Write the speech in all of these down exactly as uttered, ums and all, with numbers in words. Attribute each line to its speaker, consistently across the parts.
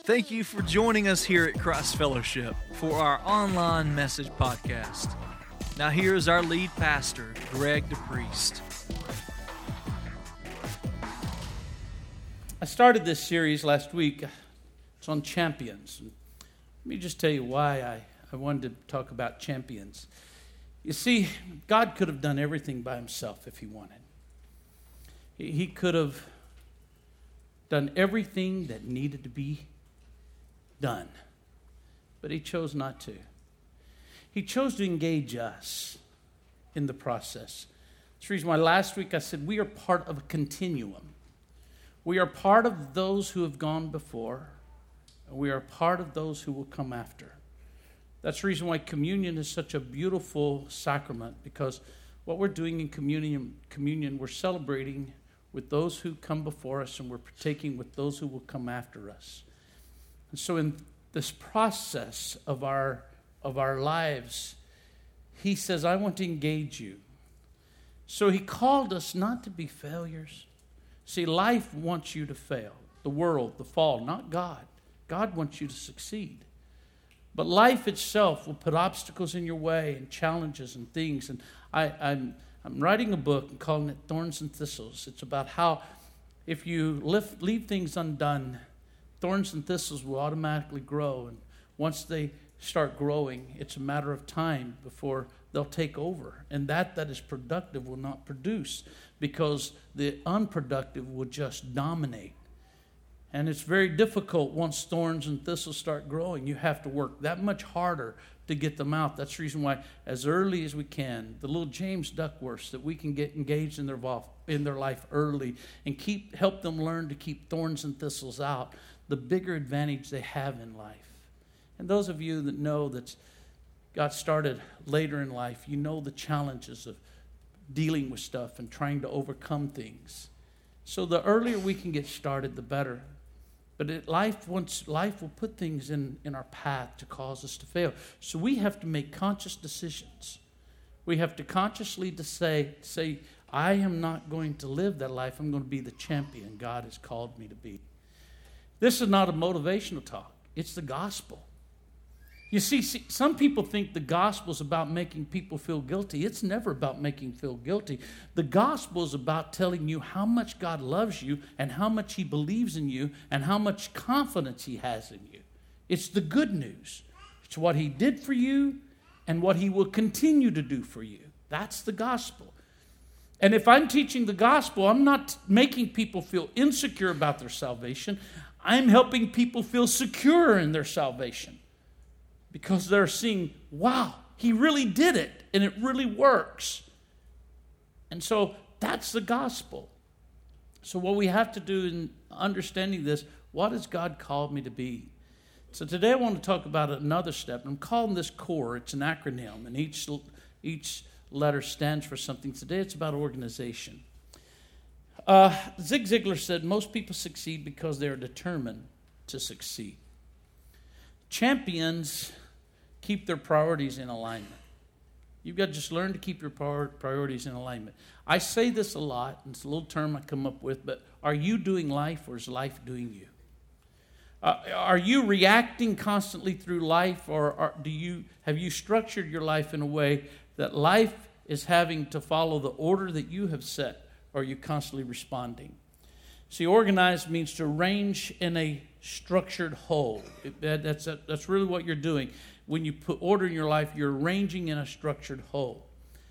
Speaker 1: Thank you for joining us here at Christ Fellowship for our online message podcast. Now here's our lead pastor, Greg DePriest.
Speaker 2: I started this series last week. It's on champions. Let me just tell you why I, I wanted to talk about champions. You see, God could have done everything by himself if he wanted. He, he could have done everything that needed to be done. But he chose not to. He chose to engage us in the process. That's the reason why last week I said we are part of a continuum. We are part of those who have gone before, and we are part of those who will come after. That's the reason why communion is such a beautiful sacrament, because what we're doing in communion, communion, we're celebrating with those who come before us, and we're partaking with those who will come after us. And so in this process of our of our lives, he says, I want to engage you. So he called us not to be failures. See, life wants you to fail. The world, the fall, not God. God wants you to succeed. But life itself will put obstacles in your way and challenges and things. And I, I'm, I'm writing a book and calling it Thorns and Thistles. It's about how if you lift, leave things undone, thorns and thistles will automatically grow. And once they start growing, it's a matter of time before they'll take over. And that that is productive will not produce, because the unproductive will just dominate. And it's very difficult once thorns and thistles start growing. You have to work that much harder to get them out. That's the reason why, as early as we can, the little James Duckworths, that we can get engaged in their in their life early and keep help them learn to keep thorns and thistles out, the bigger advantage they have in life. And those of you that know that got started later in life, you know the challenges of dealing with stuff and trying to overcome things. So the earlier we can get started, the better. But it, life once life will put things in, in our path to cause us to fail. So we have to make conscious decisions. We have to consciously to say, say, I am not going to live that life. I'm going to be the champion God has called me to be. This is not a motivational talk. It's the gospel. You see, see, some people think the gospel is about making people feel guilty. It's never about making feel guilty. The gospel is about telling you how much God loves you and how much he believes in you and how much confidence he has in you. It's the good news. It's what he did for you and what he will continue to do for you. That's the gospel. And if I'm teaching the gospel, I'm not making people feel insecure about their salvation. I'm helping people feel secure in their salvation. Because they're seeing, wow, he really did it, and it really works. And so that's the gospel. So what we have to do in understanding this, what has God called me to be? So today I want to talk about another step. I'm calling this CORE. It's an acronym, and each, each letter stands for something. Today it's about organization. Uh, Zig Ziglar said, most people succeed because they're determined to succeed. Champions keep their priorities in alignment. You've got to just learn to keep your priorities in alignment. I say this a lot, and it's a little term I come up with, but are you doing life or is life doing you? Uh, are you reacting constantly through life, or are, do you have you structured your life in a way that life is having to follow the order that you have set, or are you constantly responding? See, organized means to arrange in a structured whole. It, that, that's, a, that's really what you're doing. When you put order in your life, you're arranging in a structured whole.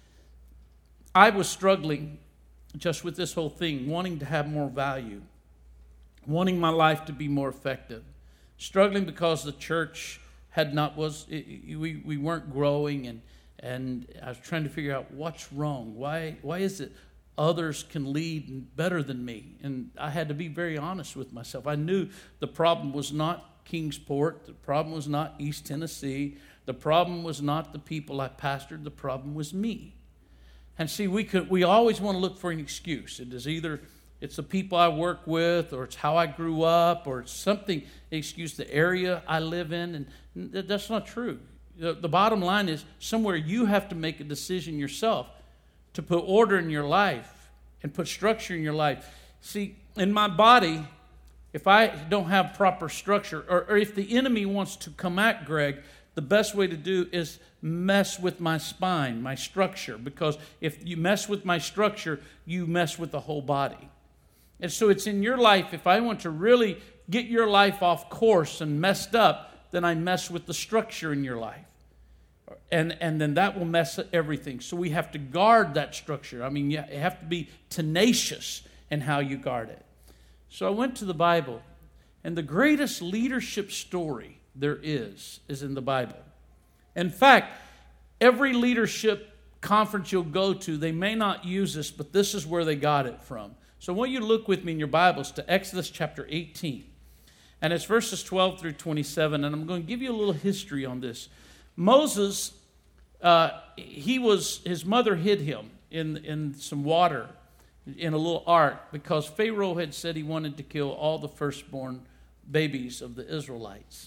Speaker 2: I was struggling just with this whole thing, wanting to have more value, wanting my life to be more effective, struggling because the church had not was it, we we weren't growing, and and I was trying to figure out what's wrong. Why why is it others can lead better than me? And I had to be very honest with myself. I knew the problem was not Kingsport. The problem was not East Tennessee. The problem was not the people I pastored. The problem was me. And see, we could we always want to look for an excuse. It is either it's the people I work with, or it's how I grew up, or it's something, excuse the area I live in. And that's not true. The, the bottom line is somewhere you have to make a decision yourself to put order in your life and put structure in your life. See, in my body, if I don't have proper structure, or, or if the enemy wants to come at Greg, the best way to do is mess with my spine, my structure, because if you mess with my structure, you mess with the whole body. And so it's in your life, if I want to really get your life off course and messed up, then I mess with the structure in your life. And, and then that will mess up everything. So we have to guard that structure. I mean, you have to be tenacious in how you guard it. So I went to the Bible, and the greatest leadership story there is, is in the Bible. In fact, every leadership conference you'll go to, they may not use this, but this is where they got it from. So I want you to look with me in your Bibles to Exodus chapter eighteen. And it's verses twelve through twenty-seven, and I'm going to give you a little history on this. Moses, uh, he was, his mother hid him in, in some water in a little ark because Pharaoh had said he wanted to kill all the firstborn babies of the Israelites.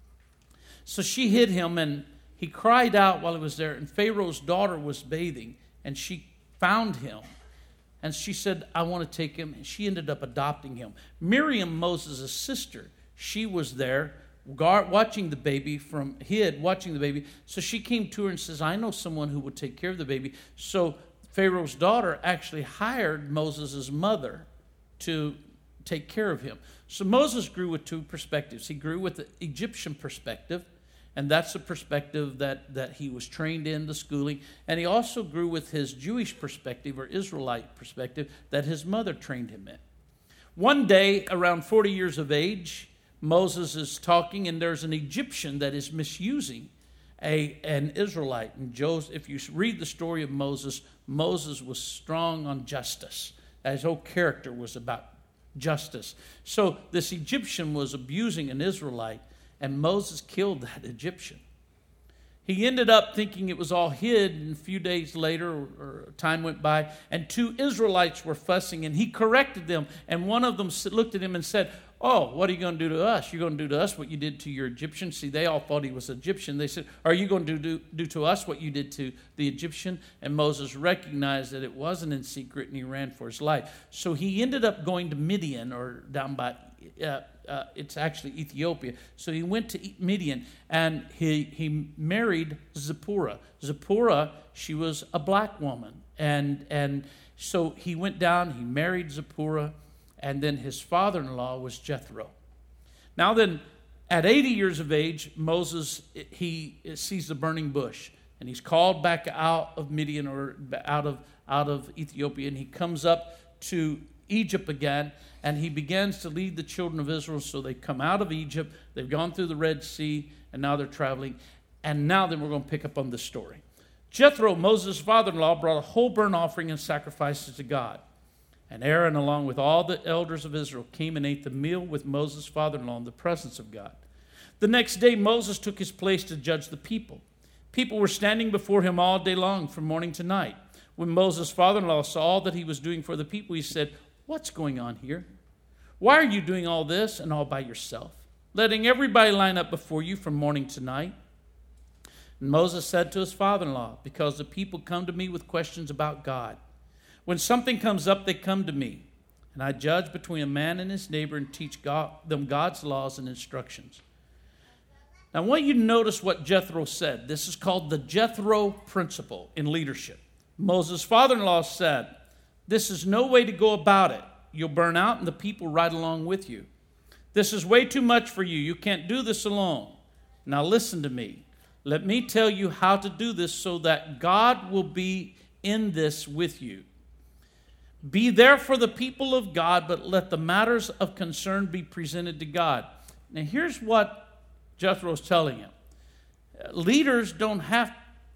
Speaker 2: So she hid him, and he cried out while he was there, and Pharaoh's daughter was bathing, and she found him. And she said, I want to take him. And she ended up adopting him. Miriam, Moses' sister, she was there guard, watching the baby from hid, watching the baby. So she came to her and says, I know someone who will take care of the baby. So Pharaoh's daughter actually hired Moses' mother to take care of him. So Moses grew with two perspectives. He grew with the Egyptian perspective, and that's the perspective that, that he was trained in, the schooling. And he also grew with his Jewish perspective or Israelite perspective that his mother trained him in. One day, around forty years of age, Moses is talking, and there's an Egyptian that is misusing a, an Israelite. And Joseph, if you read the story of Moses, Moses was strong on justice. His whole character was about justice. So this Egyptian was abusing an Israelite, and Moses killed that Egyptian. He ended up thinking it was all hid, and a few days later, or, or time went by, and two Israelites were fussing, and he corrected them, and one of them looked at him and said, oh, what are you going to do to us? You're going to do to us what you did to your Egyptian. See, they all thought he was Egyptian. They said, are you going to do, do to us what you did to the Egyptian? And Moses recognized that it wasn't in secret, and he ran for his life. So he ended up going to Midian, or down by, uh, uh, it's actually Ethiopia. So he went to Midian, and he, he married Zipporah. Zipporah, she was a black woman. And, and so he went down, he married Zipporah, and then his father-in-law was Jethro. Now then, at eighty years of age, Moses, he sees the burning bush, and he's called back out of Midian, or out of, out of Ethiopia, and he comes up to Egypt again, and he begins to lead the children of Israel. So they come out of Egypt, they've gone through the Red Sea, and now they're traveling. And now then we're going to pick up on this story. Jethro, Moses' father-in-law, brought a whole burnt offering and sacrifices to God. And Aaron, along with all the elders of Israel, came and ate the meal with Moses' father-in-law in the presence of God. The next day, Moses took his place to judge the people. People were standing before him all day long, from morning to night. When Moses' father-in-law saw all that he was doing for the people, he said, what's going on here? Why are you doing all this and all by yourself, letting everybody line up before you from morning to night? And Moses said to his father-in-law, because the people come to me with questions about God. When something comes up, they come to me, and I judge between a man and his neighbor and teach God, them God's laws and instructions. Now, I want you to notice what Jethro said. This is called the Jethro principle in leadership. Moses' father-in-law said, this is no way to go about it. You'll burn out, and the people ride along with you. This is way too much for you. You can't do this alone. Now, listen to me. Let me tell you how to do this so that God will be in this with you. Be there for the people of God, but let the matters of concern be presented to God. Now, here's what Jethro's telling him. Leaders don't have,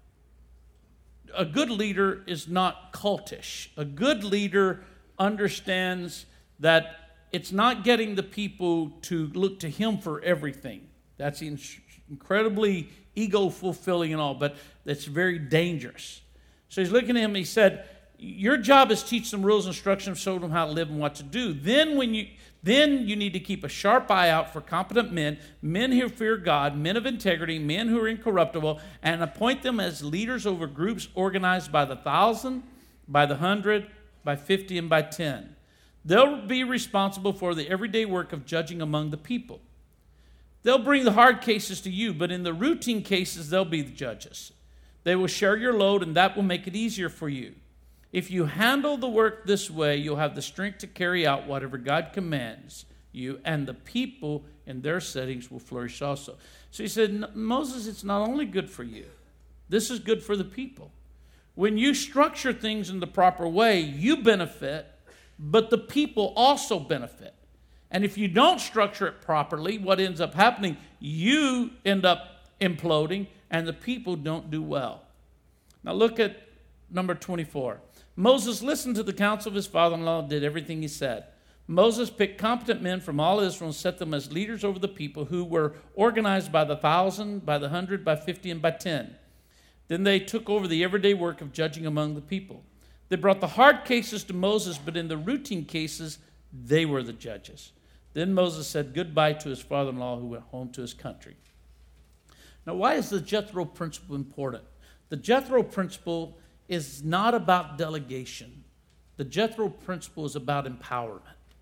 Speaker 2: a good leader is not cultish. A good leader understands that it's not getting the people to look to him for everything. That's incredibly ego-fulfilling and all, but that's very dangerous. So he's looking at him and he said, your job is teach them rules and instructions, show them how to live and what to do. Then when you then you need to keep a sharp eye out for competent men, men who fear God, men of integrity, men who are incorruptible, and appoint them as leaders over groups organized by the thousand, by the hundred, by fifty, and by ten. They'll be responsible for the everyday work of judging among the people. They'll bring the hard cases to you, but in the routine cases, they'll be the judges. They will share your load, and that will make it easier for you. If you handle the work this way, you'll have the strength to carry out whatever God commands you, and the people in their settings will flourish also. So he said, Moses, it's not only good for you. This is good for the people. When you structure things in the proper way, you benefit, but the people also benefit. And if you don't structure it properly, what ends up happening, you end up imploding, and the people don't do well. Now look at number twenty-four. Moses listened to the counsel of his father-in-law and did everything he said. Moses picked competent men from all Israel and set them as leaders over the people, who were organized by the thousand, by the hundred, by fifty, and by ten. Then they took over the everyday work of judging among the people. They brought the hard cases to Moses, but in the routine cases, they were the judges. Then Moses said goodbye to his father-in-law, who went home to his country. Now, why is the Jethro principle important? The Jethro principle is not about delegation. The Jethro principle is about empowerment.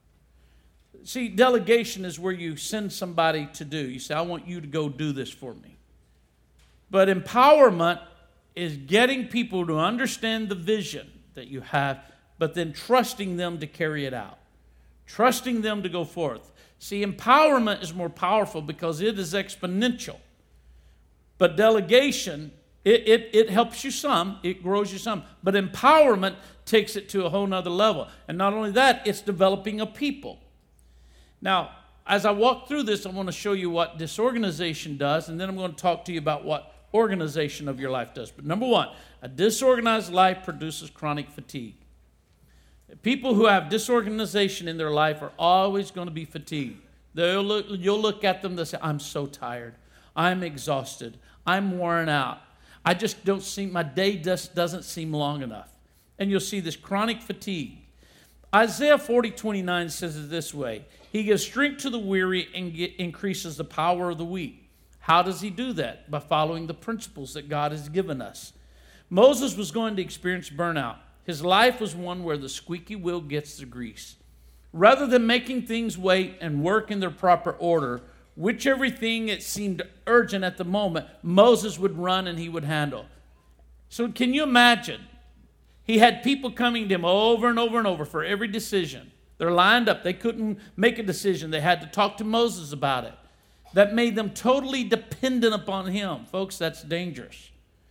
Speaker 2: See, delegation is where you send somebody to do. You say, I want you to go do this for me. But empowerment is getting people to understand the vision that you have, but then trusting them to carry it out. Trusting them to go forth. See, empowerment is more powerful because it is exponential. But delegation, it, it, it helps you some, it grows you some. But empowerment takes it to a whole nother level. And not only that, it's developing a people. Now, as I walk through this, I want to show you what disorganization does, and then I'm going to talk to you about what organization of your life does. But number one, a disorganized life produces chronic fatigue. People who have disorganization in their life are always going to be fatigued. They'll look, you'll look at them, they'll say, I'm so tired. I'm exhausted. I'm worn out. I just don't seem, my day just doesn't seem long enough. And you'll see this chronic fatigue. Isaiah forty twenty-nine says it this way. He gives strength to the weary and get, increases the power of the weak. How does he do that? By following the principles that God has given us. Moses was going to experience burnout. His life was one where the squeaky wheel gets the grease. Rather than making things wait and work in their proper order, whichever thing it seemed urgent at the moment, Moses would run and he would handle. So can you imagine? He had people coming to him over and over and over for every decision. They're lined up. They couldn't make a decision. They had to talk to Moses about it. That made them totally dependent upon him. Folks, that's dangerous.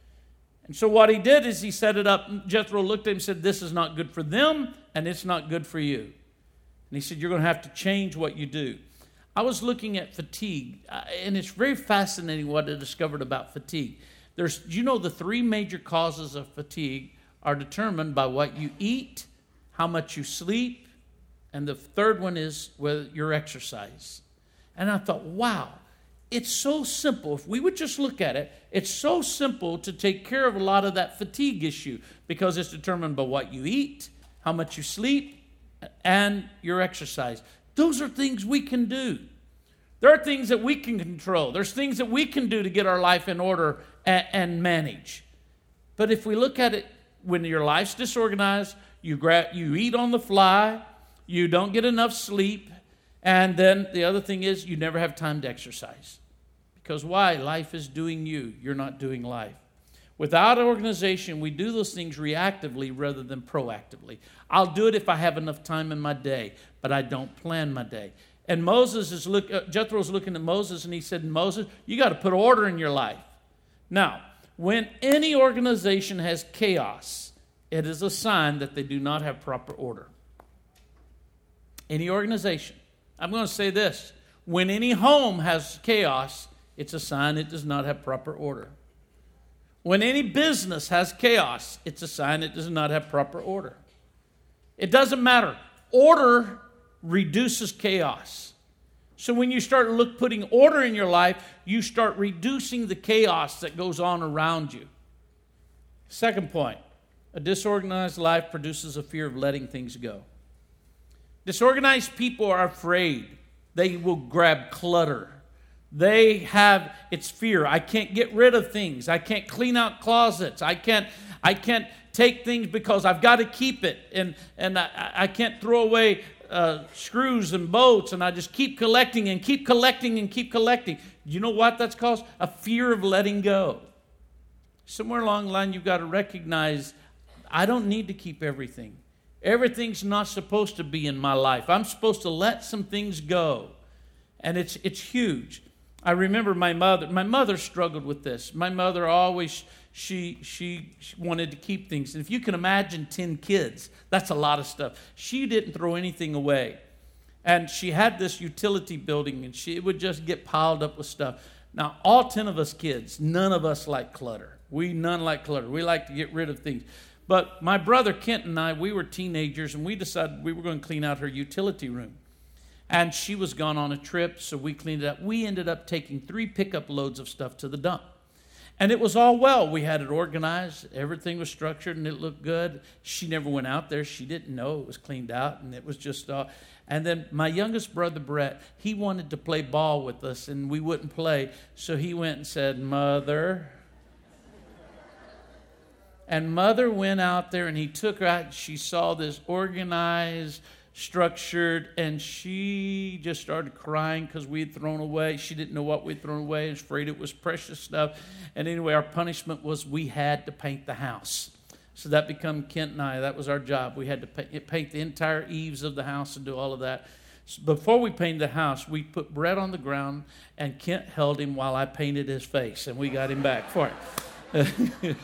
Speaker 2: And so what he did is he set it up. Jethro looked at him and said, this is not good for them, and it's not good for you. And he said, you're going to have to change what you do. I was looking at fatigue, and it's very fascinating what I discovered about fatigue. There's, you know, the three major causes of fatigue are determined by what you eat, how much you sleep, and the third one is whether your exercise. And I thought, wow, it's so simple. If we would just look at it, it's so simple to take care of a lot of that fatigue issue because it's determined by what you eat, how much you sleep, and your exercise. Those are things we can do. There are things that we can control. There's things that we can do to get our life in order and, and manage. But if we look at it, when your life's disorganized, you grab, you eat on the fly, you don't get enough sleep, and then the other thing is you never have time to exercise. Because why? Life is doing you. You're not doing life. Without organization, we do those things reactively rather than proactively. I'll do it if I have enough time in my day, but I don't plan my day. And Moses is look. Uh, Jethro's looking at Moses, and he said, Moses, you got to put order in your life. Now, when any organization has chaos, it is a sign that they do not have proper order. Any organization. I'm going to say this. When any home has chaos, it's a sign it does not have proper order. When any business has chaos, it's a sign it does not have proper order. It doesn't matter. Order reduces chaos. So when you start look putting order in your life, you start reducing the chaos that goes on around you. Second point, a disorganized life produces a fear of letting things go. Disorganized people are afraid. They will grab clutter. They have, it's fear. I can't get rid of things. I can't clean out closets. I can't, I can't take things because I've got to keep it. And, and I, I can't throw away uh, screws and bolts, and I just keep collecting and keep collecting and keep collecting. You know what that's caused? A fear of letting go. Somewhere along the line, you've got to recognize, I don't need to keep everything. Everything's not supposed to be in my life. I'm supposed to let some things go. And it's it's huge. I remember my mother. My mother struggled with this. My mother always, she, she she wanted to keep things. And if you can imagine ten kids, that's a lot of stuff. She didn't throw anything away. And she had this utility building, and she it would just get piled up with stuff. Now, all ten of us kids, none of us like clutter. We none like clutter. We like to get rid of things. But my brother Kent and I, we were teenagers, and we decided we were going to clean out her utility room. And she was gone on a trip, so we cleaned it up. We ended up taking three pickup loads of stuff to the dump. And it was all well. We had it organized. Everything was structured, and it looked good. She never went out there. She didn't know it was cleaned out, and it was just... Uh, and then my youngest brother, Brett, he wanted to play ball with us, and we wouldn't play. So he went and said, Mother... And Mother went out there, and he took her out. She saw this organized, structured, and she just started crying because we had thrown away. She didn't know what we'd thrown away. She was afraid it was precious stuff. And anyway, our punishment was we had to paint the house. So that became Kent and I. That was our job. We had to paint, paint the entire eaves of the house and do all of that. So before we painted the house, we put Brett on the ground, and Kent held him while I painted his face, and we got him back for it.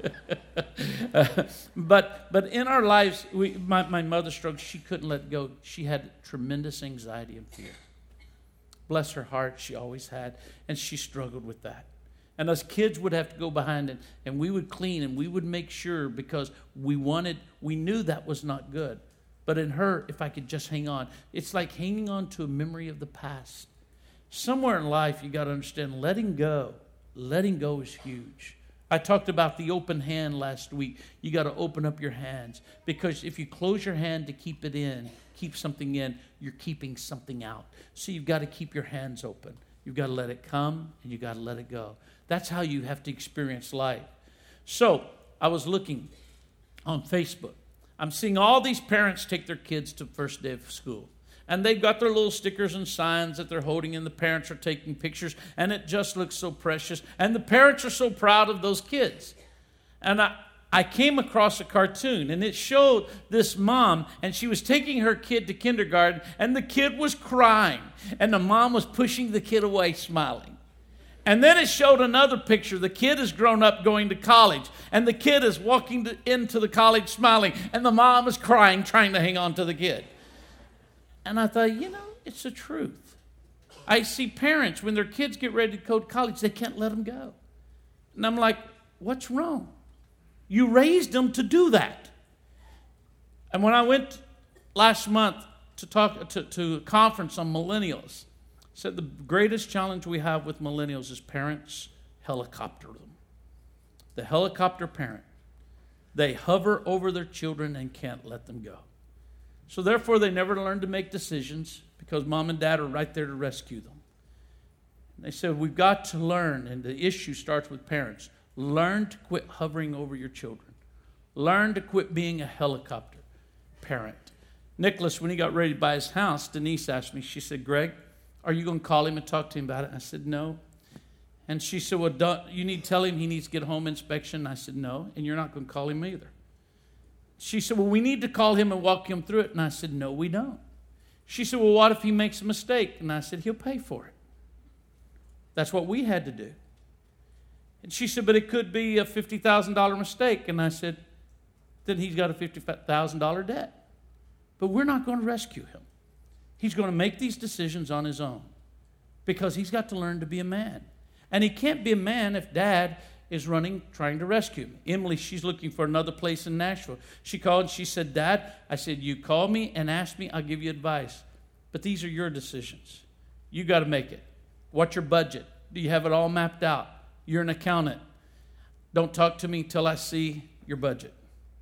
Speaker 2: uh, but but in our lives, we, my, my mother struggled. She couldn't let go. She had tremendous anxiety and fear. Bless her heart, she always had, and she struggled with that. And us kids would have to go behind it, and we would clean, and we would make sure because we wanted, we knew that was not good. But in her, if I could just hang on, it's like hanging on to a memory of the past. Somewhere in life, you got to understand, letting go, letting go is huge. I talked about the open hand last week. You got to open up your hands, because if you close your hand to keep it in, keep something in, you're keeping something out. So you've got to keep your hands open. You've got to let it come, and you've got to let it go. That's how you have to experience life. So I was looking on Facebook. I'm seeing all these parents take their kids to first day of school. And they've got their little stickers and signs that they're holding, and the parents are taking pictures, and it just looks so precious. And the parents are so proud of those kids. And I, I came across a cartoon, and it showed this mom, and she was taking her kid to kindergarten, and the kid was crying, and the mom was pushing the kid away, smiling. And then it showed another picture. The kid has grown up going to college, and the kid is walking to, into the college smiling, and the mom is crying, trying to hang on to the kid. And I thought, you know, it's the truth. I see parents, when their kids get ready to go to college, they can't let them go. And I'm like, what's wrong? You raised them to do that. And when I went last month to talk to, to a conference on millennials, I said the greatest challenge we have with millennials is parents helicopter them. The helicopter parent. They hover over their children and can't let them go. So therefore, they never learn to make decisions because mom and dad are right there to rescue them. And they said, we've got to learn, and the issue starts with parents. Learn to quit hovering over your children. Learn to quit being a helicopter parent. Nicholas, when he got ready to buy his house, Denise asked me, she said, Greg, are you going to call him and talk to him about it? I said, no. And she said, well, don't, you need to tell him he needs to get a home inspection. I said, no, and you're not going to call him either. She said, well, we need to call him and walk him through it. And I said, no, we don't. She said, well, what if he makes a mistake? And I said, he'll pay for it. That's what we had to do. And she said, but it could be a fifty thousand dollars mistake. And I said, then he's got a fifty thousand dollars debt. But we're not going to rescue him. He's going to make these decisions on his own because he's got to learn to be a man. And he can't be a man if dad is running, trying to rescue him. Emily, she's looking for another place in Nashville. She called and she said, Dad, I said, you call me and ask me, I'll give you advice. But these are your decisions. You got to make it. What's your budget? Do you have it all mapped out? You're an accountant. Don't talk to me till I see your budget.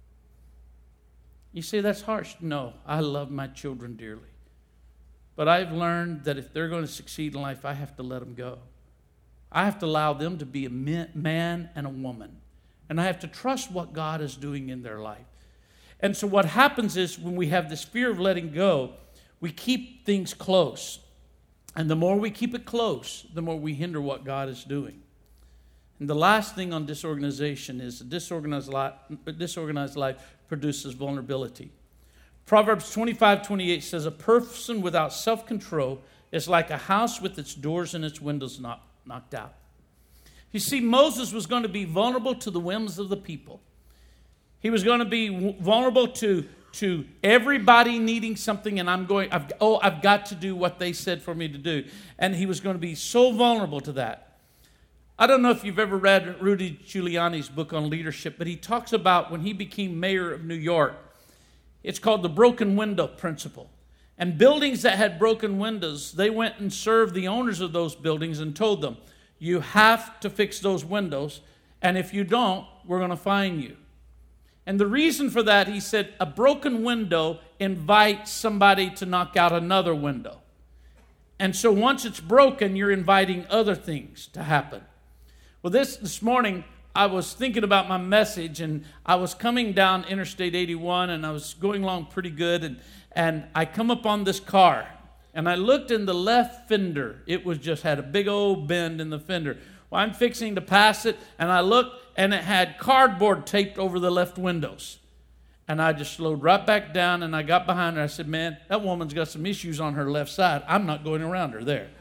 Speaker 2: You say that's harsh. No, I love my children dearly. But I've learned that if they're going to succeed in life, I have to let them go. I have to allow them to be a man and a woman. And I have to trust what God is doing in their life. And so what happens is when we have this fear of letting go, we keep things close. And the more we keep it close, the more we hinder what God is doing. And the last thing on disorganization is a disorganized life, disorganized life produces vulnerability. Proverbs twenty-five twenty-eight says, a person without self-control is like a house with its doors and its windows knock, knocked out. You see, Moses was going to be vulnerable to the whims of the people. He was going to be vulnerable to, to everybody needing something, and I'm going, I've, oh, I've got to do what they said for me to do. And he was going to be so vulnerable to that. I don't know if you've ever read Rudy Giuliani's book on leadership, but he talks about when he became mayor of New York. It's called the broken window principle. And buildings that had broken windows, they went and served the owners of those buildings and told them, you have to fix those windows, and if you don't, we're going to fine you. And the reason for that, he said, a broken window invites somebody to knock out another window. And so once it's broken, you're inviting other things to happen. Well, this this morning, I was thinking about my message, and I was coming down Interstate eighty-one, and I was going along pretty good, and, and I come up on this car, and I looked in the left fender. It was just had a big old bend in the fender. Well, I'm fixing to pass it, and I looked, and it had cardboard taped over the left windows. And I just slowed right back down, and I got behind her. I said, man, that woman's got some issues on her left side. I'm not going around her there.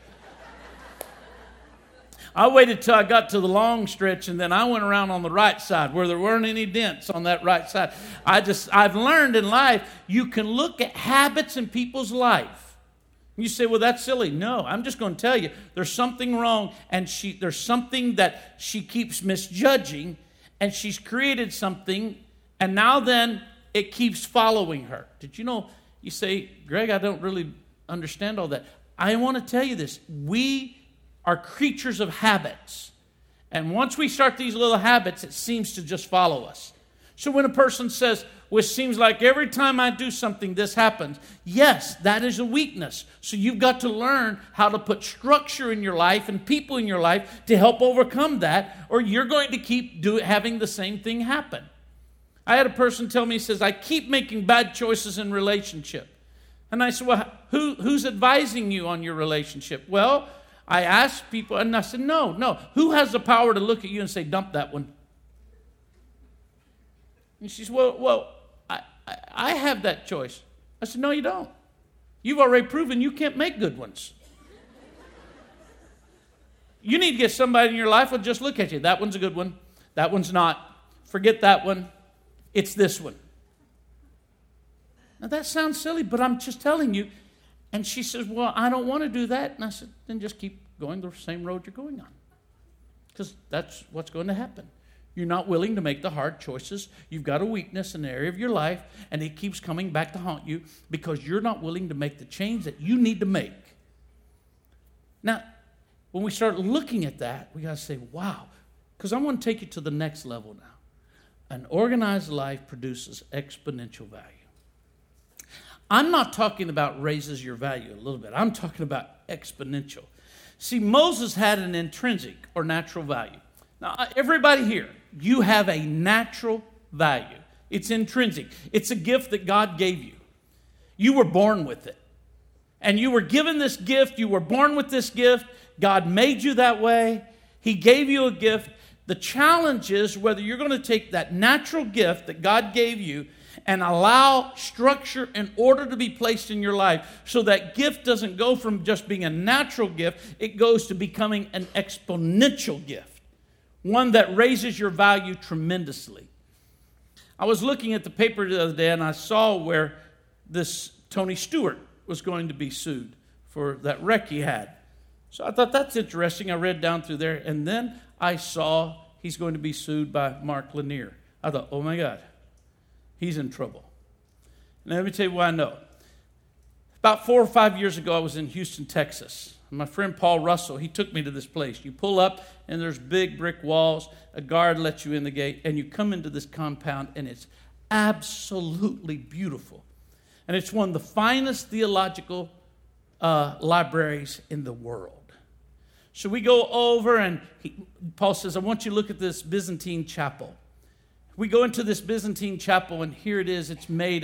Speaker 2: I waited till I got to the long stretch, and then I went around on the right side where there weren't any dents on that right side. I just, I've learned in life, you can look at habits in people's life. You say, well, that's silly. No, I'm just going to tell you, there's something wrong, and she, there's something that she keeps misjudging, and she's created something, and now then it keeps following her. Did you know, you say, Greg, I don't really understand all that. I want to tell you this. We are creatures of habits. And once we start these little habits, it seems to just follow us. So when a person says, well, it seems like every time I do something, this happens. Yes, that is a weakness. So you've got to learn how to put structure in your life and people in your life to help overcome that, or you're going to keep do, having the same thing happen. I had a person tell me, he says, I keep making bad choices in relationship. And I said, well, who, who's advising you on your relationship? Well, I asked people, and I said, no, no. Who has the power to look at you and say, dump that one? And she said, well, well I, I, I have that choice. I said, no, you don't. You've already proven you can't make good ones. You need to get somebody in your life who'll just look at you. That one's a good one. That one's not. Forget that one. It's this one. Now, that sounds silly, but I'm just telling you. And she says, well, I don't want to do that. And I said, then just keep going the same road you're going on. Because that's what's going to happen. You're not willing to make the hard choices. You've got a weakness in an area of your life, and it keeps coming back to haunt you because you're not willing to make the change that you need to make. Now, when we start looking at that, we got to say, wow. Because I want to take you to the next level now. An organized life produces exponential value. I'm not talking about raises your value a little bit. I'm talking about exponential. See, Moses had an intrinsic or natural value. Now, everybody here, you have a natural value. It's intrinsic. It's a gift that God gave you. You were born with it. And you were given this gift. You were born with this gift. God made you that way. He gave you a gift. The challenge is whether you're going to take that natural gift that God gave you and allow structure and order to be placed in your life so that gift doesn't go from just being a natural gift, it goes to becoming an exponential gift, one that raises your value tremendously. I was looking at the paper the other day and I saw where this Tony Stewart was going to be sued for that wreck he had. So I thought that's interesting. I read down through there and then I saw he's going to be sued by Mark Lanier. I thought, oh my God. He's in trouble. And let me tell you why I know. About four or five years ago, I was in Houston, Texas. My friend Paul Russell, he took me to this place. You pull up, and there's big brick walls. A guard lets you in the gate, and you come into this compound, and it's absolutely beautiful. And it's one of the finest theological uh, libraries in the world. So we go over, and he, Paul says, I want you to look at this Byzantine chapel. We go into this Byzantine chapel, and here it is. It's made, and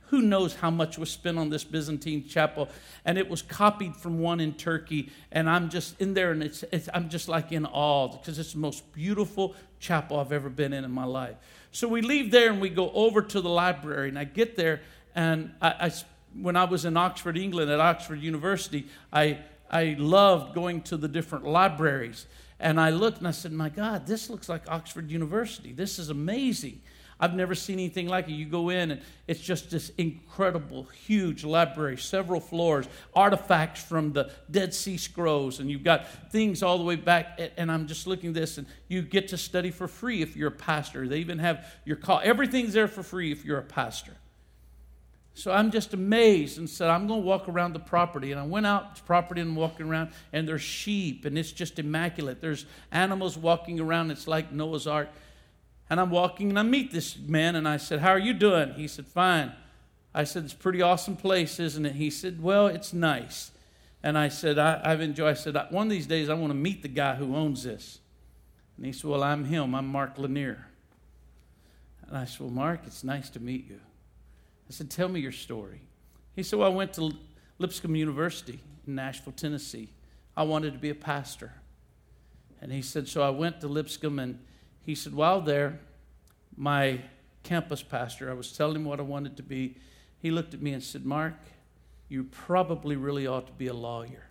Speaker 2: Who knows how much was spent on this Byzantine chapel? And it was copied from one in Turkey. And I'm just in there, and it's, it's I'm just like in awe because it's the most beautiful chapel I've ever been in in my life. So we leave there and we go over to the library. And I get there, and I, I when I was in Oxford, England, at Oxford University, I I loved going to the different libraries. And I looked and I said, my God, this looks like Oxford University. This is amazing. I've never seen anything like it. You go in and it's just this incredible, huge library, several floors, artifacts from the Dead Sea Scrolls, and you've got things all the way back. And I'm just looking at this, and you get to study for free if you're a pastor. They even have your call. Everything's there for free if you're a pastor. So I'm just amazed and said, I'm going to walk around the property. And I went out to the property and walking around, and there's sheep, and it's just immaculate. There's animals walking around. It's like Noah's Ark. And I'm walking, and I meet this man, and I said, how are you doing? He said, fine. I said, it's a pretty awesome place, isn't it? He said, well, it's nice. And I said, I, I've enjoyed, I said, one of these days I want to meet the guy who owns this. And he said, well, I'm him. I'm Mark Lanier. And I said, well, Mark, it's nice to meet you. I said, tell me your story. He said, well, I went to Lipscomb University in Nashville, Tennessee. I wanted to be a pastor. And he said, so I went to Lipscomb, and he said, while there, my campus pastor, I was telling him what I wanted to be. He looked at me and said, Mark, you probably really ought to be a lawyer.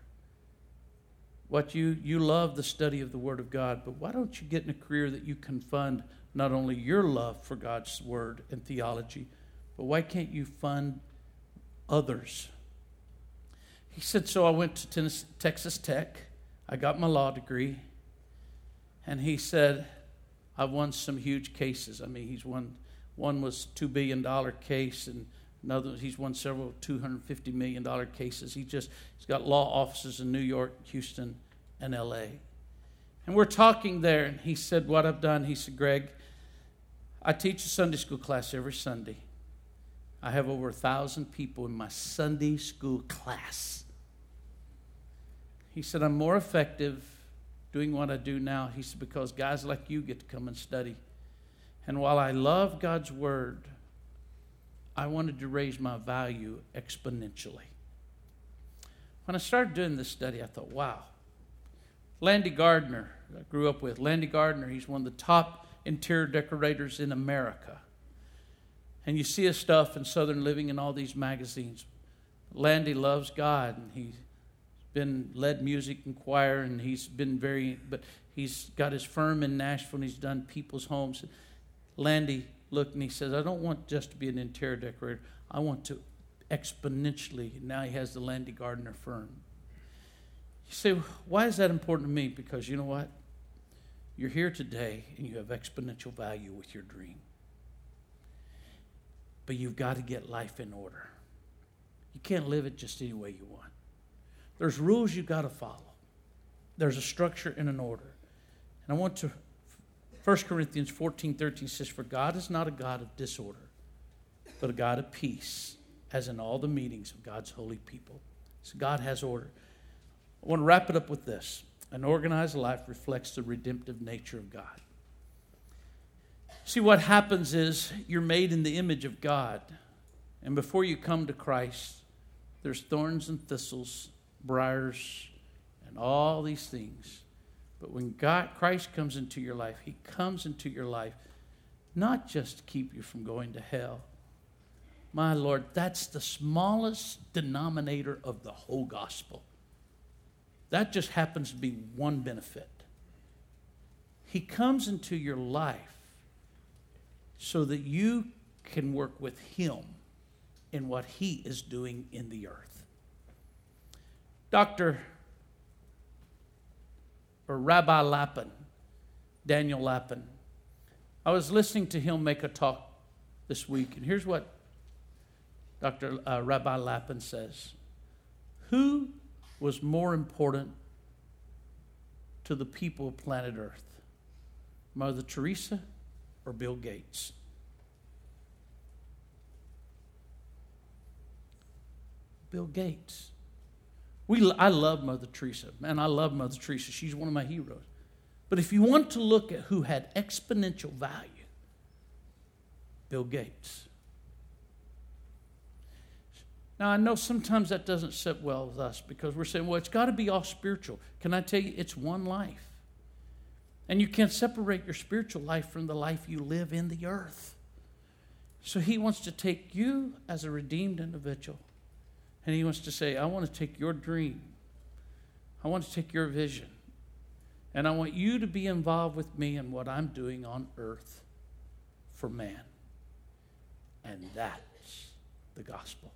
Speaker 2: What you, you love the study of the Word of God, but why don't you get in a career that you can fund not only your love for God's Word and theology, but why can't you fund others? He said, so I went to Tennessee, Texas Tech. I got my law degree. And he said, I've won some huge cases. I mean, he's won, one was a two billion dollars case, and another, he's won several two hundred fifty million dollars cases. He just, he's got law offices in New York, Houston, and L A. And we're talking there, and he said, what I've done, he said, Greg, I teach a Sunday school class every Sunday. I have over a thousand people in my Sunday school class. He said, I'm more effective doing what I do now. He said, because guys like you get to come and study. And while I love God's Word, I wanted to raise my value exponentially. When I started doing this study, I thought, wow. Landy Gardner, I grew up with. Landy Gardner, he's one of the top interior decorators in America. And you see his stuff in Southern Living and all these magazines. Landy loves God, and he's been led music and choir, and he's been very, but he's got his firm in Nashville, and he's done people's homes. Landy looked, and he says, I don't want just to be an interior decorator. I want to exponentially. Now he has the Landy Gardner firm. You say, why is that important to me? Because you know what? You're here today, and you have exponential value with your dream. But you've got to get life in order. You can't live it just any way you want. There's rules you've got to follow. There's a structure and an order. And I want to, First Corinthians fourteen thirteen says, for God is not a God of disorder, but a God of peace, as in all the meetings of God's holy people. So God has order. I want to wrap it up with this. An organized life reflects the redemptive nature of God. See, what happens is you're made in the image of God. And before you come to Christ, there's thorns and thistles, briars, and all these things. But when God, Christ comes into your life, he comes into your life not just to keep you from going to hell. My Lord, that's the smallest denominator of the whole gospel. That just happens to be one benefit. He comes into your life so that you can work with him in what he is doing in the earth. Doctor or Rabbi Lapin, Daniel Lapin, I was listening to him make a talk this week, and here's what Doctor Uh, Rabbi Lapin says. Who was more important to the people of planet Earth? Mother Teresa or Bill Gates? Bill Gates. We, I love Mother Teresa. Man, I love Mother Teresa. She's one of my heroes. But if you want to look at who had exponential value, Bill Gates. Now, I know sometimes that doesn't sit well with us because we're saying, well, it's got to be all spiritual. Can I tell you, it's one life. And you can't separate your spiritual life from the life you live in the earth. So he wants to take you as a redeemed individual, and he wants to say, I want to take your dream. I want to take your vision. And I want you to be involved with me in what I'm doing on earth for man. And that's the gospel.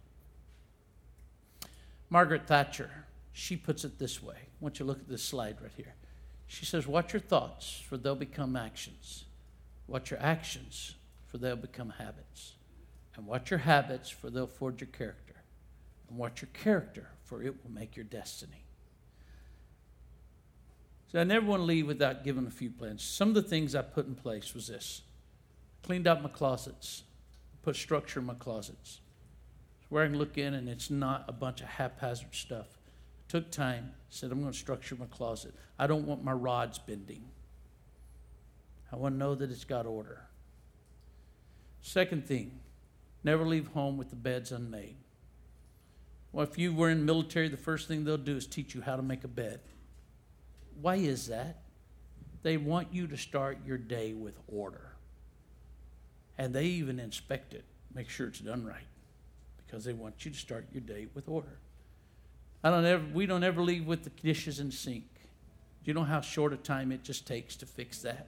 Speaker 2: Margaret Thatcher, she puts it this way. I want you to look at this slide right here. She says, watch your thoughts, for they'll become actions. Watch your actions, for they'll become habits. And watch your habits, for they'll forge your character. And watch your character, for it will make your destiny. So I never want to leave without giving a few plans. Some of the things I put in place was this. Cleaned out my closets. Put structure in my closets. Where I can look in and it's not a bunch of haphazard stuff. Took time. Said, I'm going to structure my closet. I don't want my rods bending. I want to know that it's got order. Second thing, never leave home with the beds unmade. Well, if you were in the military, the first thing they'll do is teach you how to make a bed. Why is that? They want you to start your day with order. And they even inspect it, make sure it's done right, because they want you to start your day with order. I don't ever, we don't ever leave with the dishes in the sink. Do you know how short a time it just takes to fix that?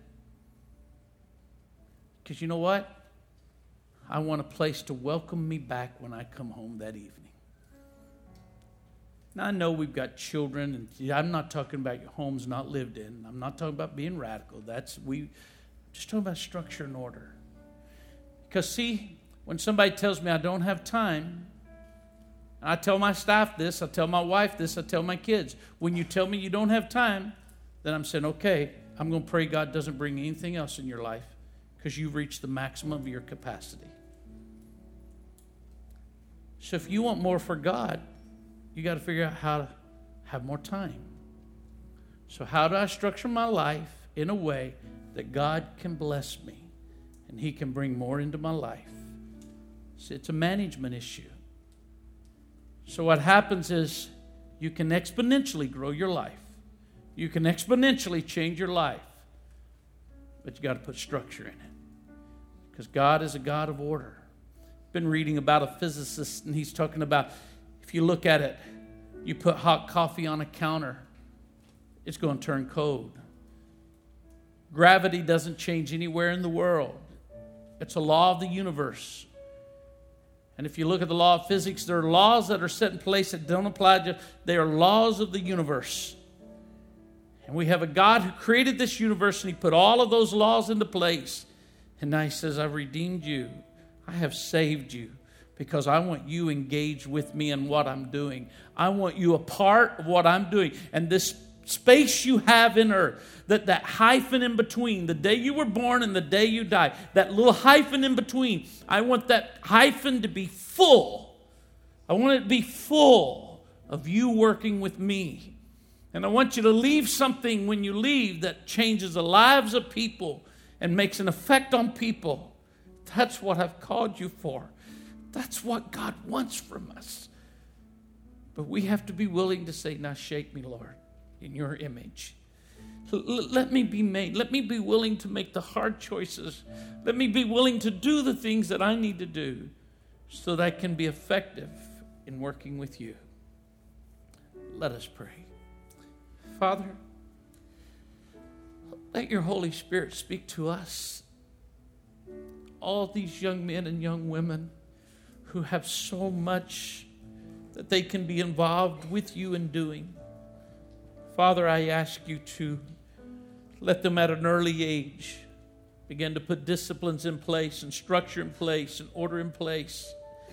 Speaker 2: Because you know what? I want a place to welcome me back when I come home that evening. Now, I know we've got children, and I'm not talking about your homes not lived in. I'm not talking about being radical. That's we just talking about structure and order. Because, see, when somebody tells me I don't have time, I tell my staff this, I tell my wife this, I tell my kids. When you tell me you don't have time, then I'm saying, okay, I'm going to pray God doesn't bring anything else in your life because you've reached the maximum of your capacity. So if you want more for God, you got to figure out how to have more time. So how do I structure my life in a way that God can bless me and he can bring more into my life? See, it's a management issue. So what happens is you can exponentially grow your life. You can exponentially change your life. But you got to put structure in it. Because God is a God of order. I've been reading about a physicist, and he's talking about if you look at it, you put hot coffee on a counter, it's going to turn cold. Gravity doesn't change anywhere in the world. It's a law of the universe. And if you look at the law of physics, there are laws that are set in place that don't apply to, they are laws of the universe. And we have a God who created this universe, and he put all of those laws into place. And now he says, I've redeemed you. I have saved you because I want you engaged with me in what I'm doing. I want you a part of what I'm doing. And this space you have in earth, that, that hyphen in between, the day you were born and the day you die, that little hyphen in between, I want that hyphen to be full. I want it to be full of you working with me. And I want you to leave something when you leave that changes the lives of people and makes an effect on people. That's what I've called you for. That's what God wants from us. But we have to be willing to say, now shape me, Lord, in your image. L- let me be made. Let me be willing to make the hard choices. Let me be willing to do the things that I need to do so that I can be effective in working with you. Let us pray. Father, let your Holy Spirit speak to us. All these young men and young women who have so much that they can be involved with you in doing. Father, I ask you to let them at an early age begin to put disciplines in place and structure in place and order in place.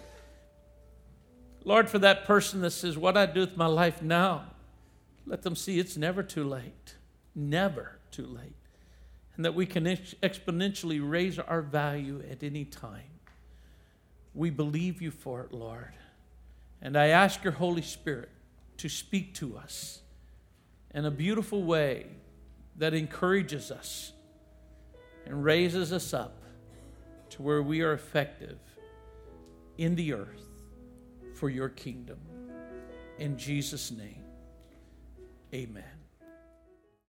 Speaker 2: Lord, for that person that says, what I do with my life now, let them see it's never too late. Never too late. And that we can ex- exponentially raise our value at any time. We believe you for it, Lord. And I ask your Holy Spirit to speak to us in a beautiful way that encourages us and raises us up to where we are effective in the earth for your kingdom. In Jesus' name, amen.